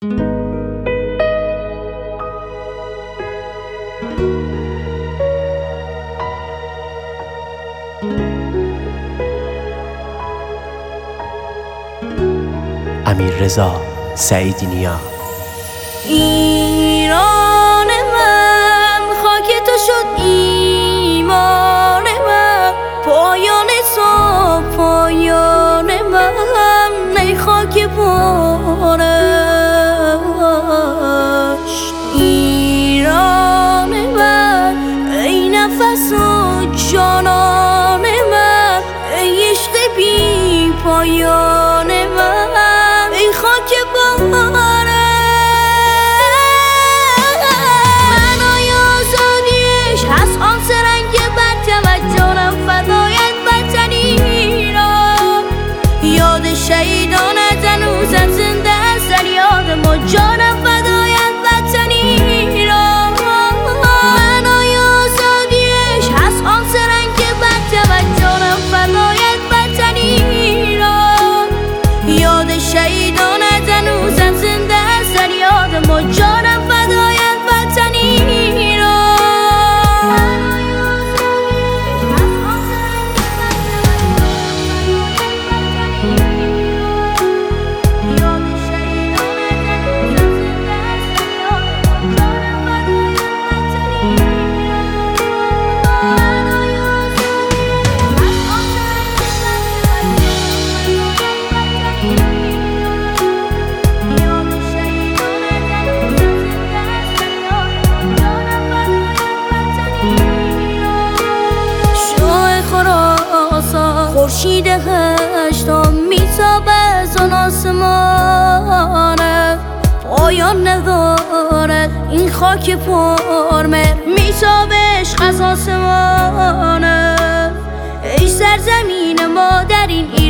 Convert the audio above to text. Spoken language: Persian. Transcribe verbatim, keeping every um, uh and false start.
امیررضا سعیدی نیا. ایران من خاک تو شد ایمان من، پایان تو پایان من، ای خاک پارش. ایران من ای نفس و جانان من، ای عشق بی پایان من، ای خاک پارش. هست آن سرنگ بر توجهم فدایت وطنی را، یاد شهیدانت هنوزم زنده است در یاد ما، جانم فدایت وطنی را. معنای آزادیش هست آن سرنگ بر توجهم فدایت وطنی را، یاد شهیدانت هنوزم زنده است در یاد ما، جانم فدایت وطنی را. خورشید هشتم میتابه از آن آسمانه، پایان ندارد این خاک پرمهر، میتابه عشق از آسمانه. ای سرزمین ما در این